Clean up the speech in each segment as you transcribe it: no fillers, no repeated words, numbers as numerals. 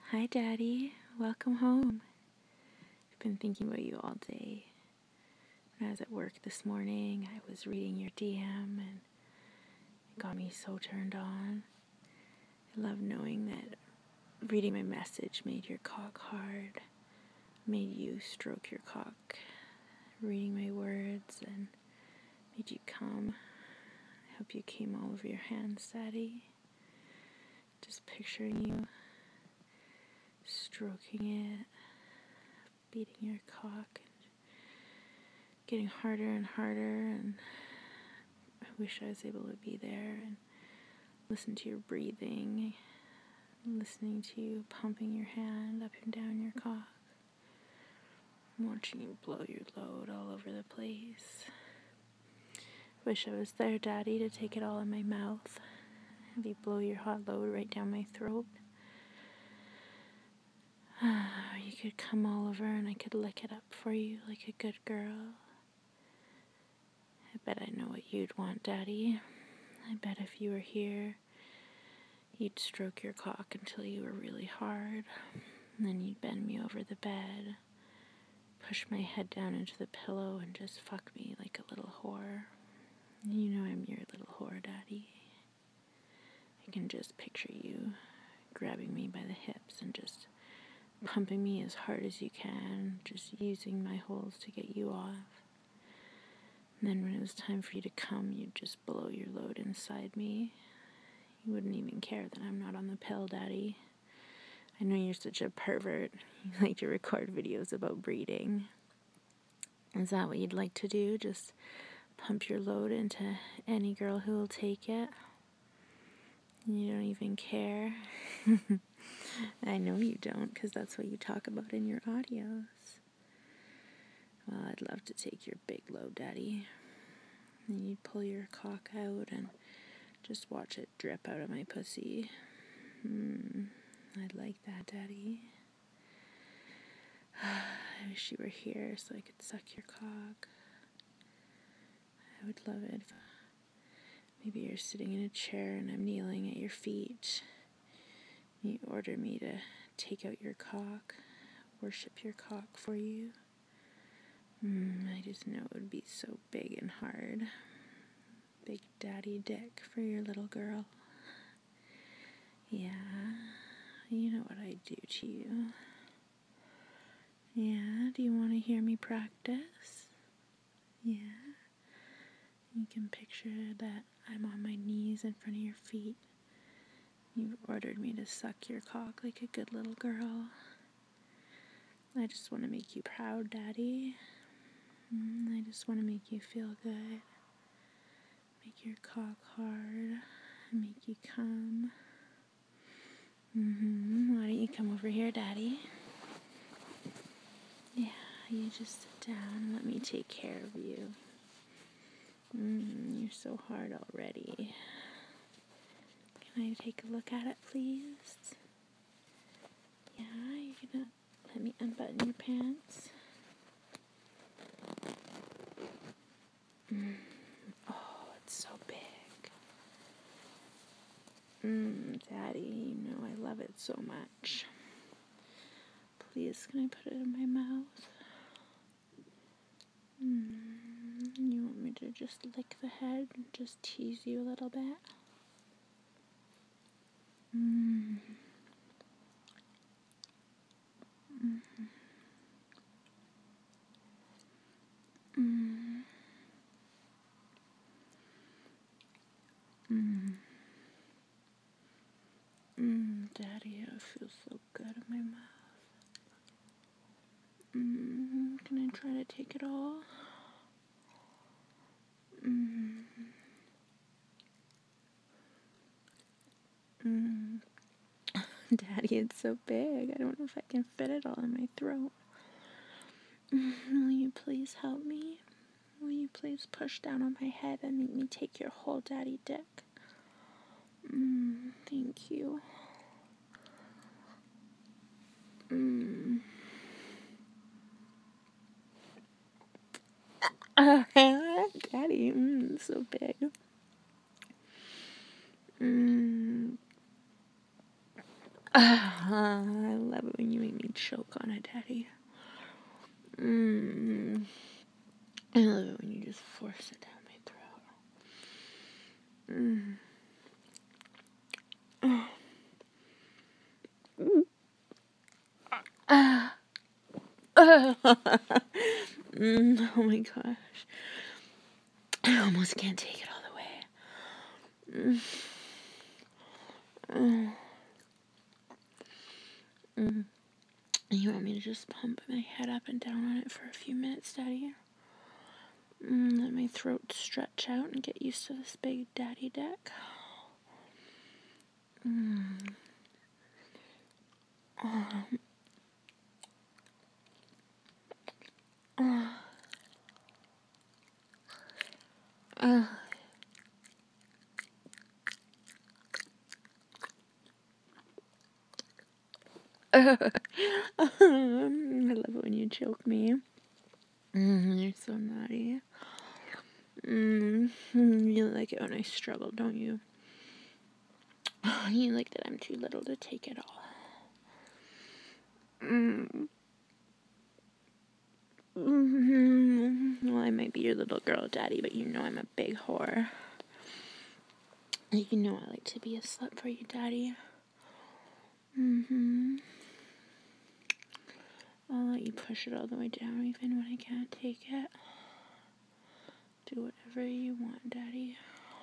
Hi, Daddy. Welcome home. I've been thinking about you all day. When I was at work this morning, I was reading your DM and it got me so turned on. I love knowing that reading my message made your cock hard, made you stroke your cock, reading my words and made you come. I hope you came all over your hands, Daddy. Just picturing you stroking it, beating your cock, getting harder and harder, and I wish I was able to be there and listen to your breathing, listening to you pumping your hand up and down your cock, watching you blow your load all over the place. Wish I was there, Daddy, to take it all in my mouth, have you blow your hot load right down my throat. You could come all over and I could lick it up for you like a good girl. I bet I know what you'd want, Daddy. I bet if you were here, you'd stroke your cock until you were really hard, and then you'd bend me over the bed, push my head down into the pillow, and just fuck me like a little whore. You know I'm your little whore, Daddy. I can just picture you grabbing me by the hips and just pumping me as hard as you can, just using my holes to get you off. And then when it was time for you to come, you'd just blow your load inside me. You wouldn't even care that I'm not on the pill, Daddy. I know you're such a pervert. You like to record videos about breeding. Is that what you'd like to do? Just pump your load into any girl who will take it? You don't even care? I know you don't, because that's what you talk about in your audios. Well, I'd love to take your big load, Daddy. And you'd pull your cock out and just watch it drip out of my pussy. I'd like that, Daddy. I wish you were here so I could suck your cock. I would love it. Maybe you're sitting in a chair and I'm kneeling at your feet. You order me to take out your cock, worship your cock for you. I just know it would be so big and hard. Big daddy dick for your little girl. Yeah, you know what I'd do to you. Yeah, do you want to hear me practice? Yeah. You can picture that I'm on my knees in front of your feet. You've ordered me to suck your cock like a good little girl. I just want to make you proud, Daddy. I just want to make you feel good. Make your cock hard. Make you come. Why don't you come over here, Daddy? Yeah, you just sit down and let me take care of you. You're so hard already. Can I take a look at it, please? Yeah, you're gonna let me unbutton your pants. Oh, it's so big. Daddy, you know I love it so much. Please, can I put it in my mouth? You want me to just lick the head and just tease you a little bit? Daddy, it feels so good in my mouth. Can I try to take it all? Daddy, it's so big. I don't know if I can fit it all in my throat. Will you please help me? Will you please push down on my head and make me take your whole daddy dick? Thank you. Daddy, so big. I love it when you make me choke on it, Daddy. I love it when you just force it down my throat. Oh my gosh. I almost can't take it all the way. You want me to just pump my head up and down on it for a few minutes, Daddy? Let my throat stretch out and get used to this big daddy deck. I love it when you choke me. You're so naughty. You like it when I struggle, don't you? You like that I'm too little to take it all. Well, I might be your little girl, Daddy, but you know I'm a big whore. You know I like to be a slut for you, Daddy. I'll let you push it all the way down even when I can't take it. Do whatever you want, Daddy.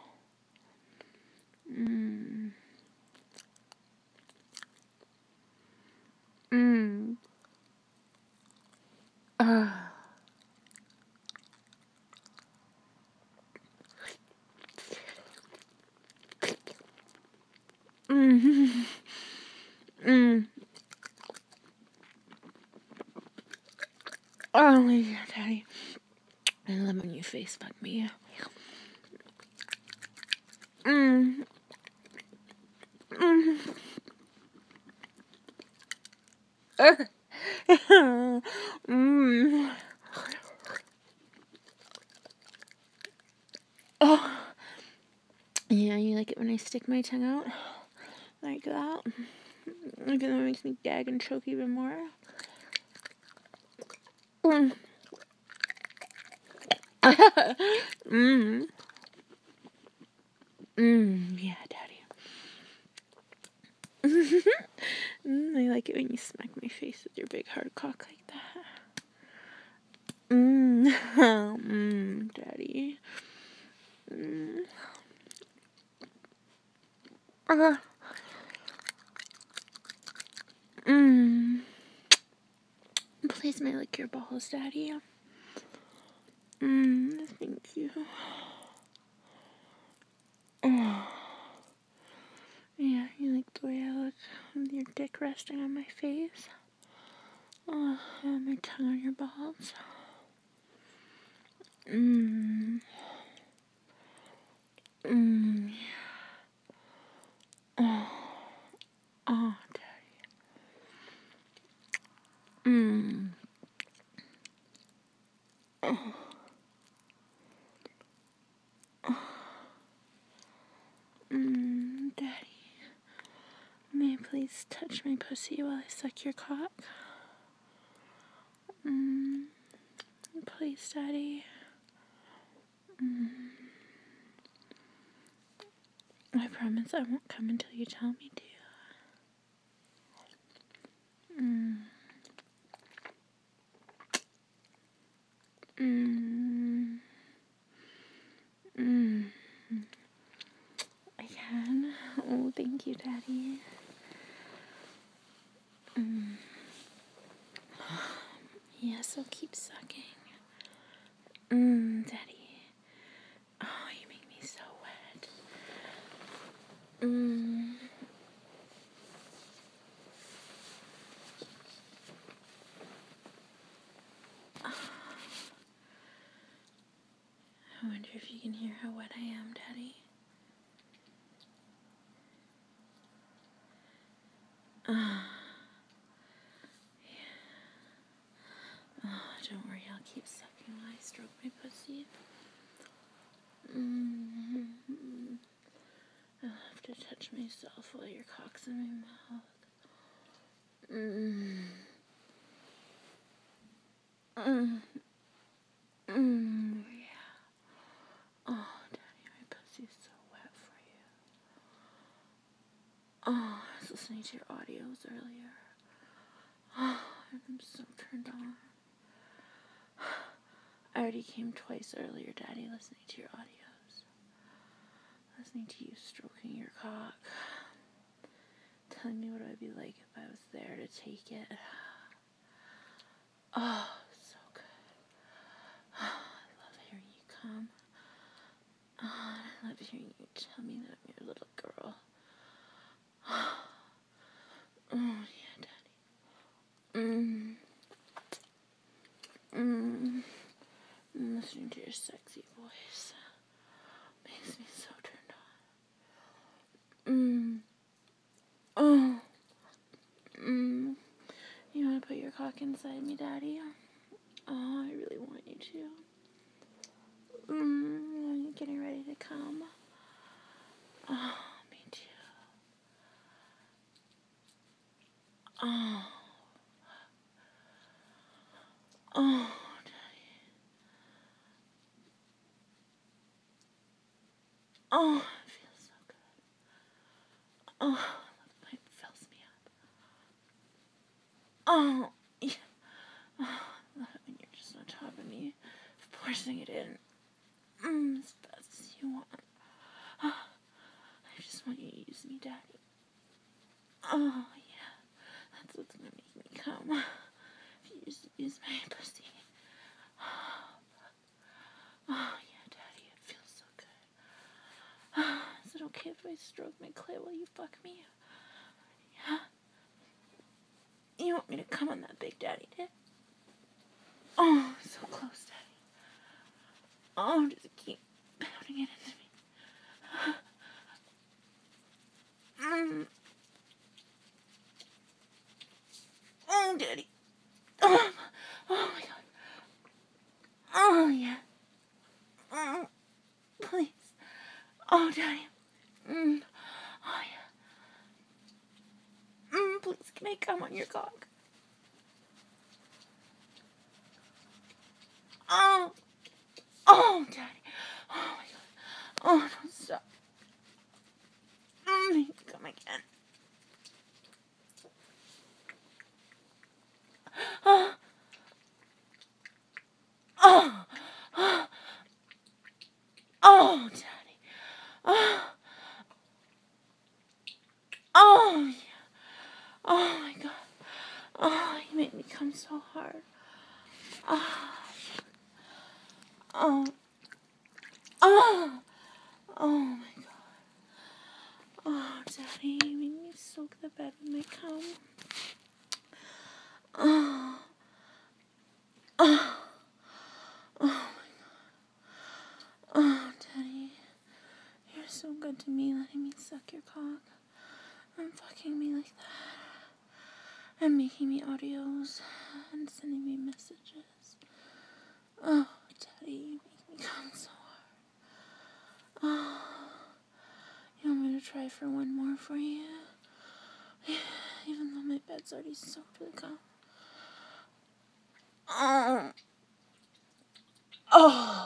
Oh my God, Daddy. I love when you face fuck me. Oh. Yeah, you like it when I stick my tongue out? Like that? Even though it makes me gag and choke even more? Yeah, Daddy. I like it when you smack my face with your big hard cock like that. Daddy. Please may I lick your balls, Daddy. Thank you. Yeah, you like the way I look with your dick resting on my face? Oh, and my tongue on your balls. Oh, Daddy. Daddy. May I please touch my pussy while I suck your cock? Please, Daddy. I promise I won't come until you tell me to. I can. Oh, thank you, Daddy. Yes, I'll keep sucking. Daddy. Oh, you make me so wet. I wonder if you can hear how wet I am, Daddy. Don't worry, I'll keep sucking while I stroke my pussy. I'll have to touch myself while your cock's in my mouth. Mm. Mm. Mm. Yeah. Oh, Daddy, my pussy's so wet for you. Oh, I was listening to your audios earlier. Oh, I'm so turned on. I already came twice earlier, Daddy, listening to your audios. Listening to you stroking your cock. Telling me what it would be like if I was there to take it. Oh, so good. Oh, I love hearing you come. Oh, I love hearing you tell me that I'm your little girl. Oh, yeah, Daddy. Listening to your sexy voice makes me so turned on. Oh. You want to put your cock inside me, Daddy? Oh, I really want you to. Are you getting ready to come? Oh, me too. Oh. Oh, Daddy. Oh, it feels so good. Oh, I love the way it fills me up. Oh, yeah. Oh, I love it when you're just on top of me, forcing it in. As fast as you want. Oh, I just want you to use me, Daddy. Oh, yeah. That's what's gonna make me come. If you just use my pussy. Oh, yeah, Daddy, it feels so good. Is it okay if I stroke my clit while you fuck me? Yeah? You want me to come on that big daddy dick? Oh, so close, Daddy. Oh, just keep pounding it into me. Oh, Daddy. Oh, oh my God. Oh, yeah. Please. Oh, Daddy. Oh, yeah. Please, can I come on your cock? Oh. Oh, Daddy. Oh, my God. Oh, don't stop. Come again. Oh. Oh. Oh, Daddy. Oh. Oh, yeah. Oh, my God. Oh, you make me come so hard. Oh. Oh. Oh. Oh, my God. Oh, Daddy, you make me soak the bed with my cum. Oh. Oh. Oh, my God. Oh, Daddy. You're so good to me, letting me suck your cock. And fucking me like that. And making me audios. And sending me messages. Oh, Daddy, you make me come so hard. Oh. You want me to try for one more for you? Yeah, even though my bed's already soaked with cum. Oh. Oh.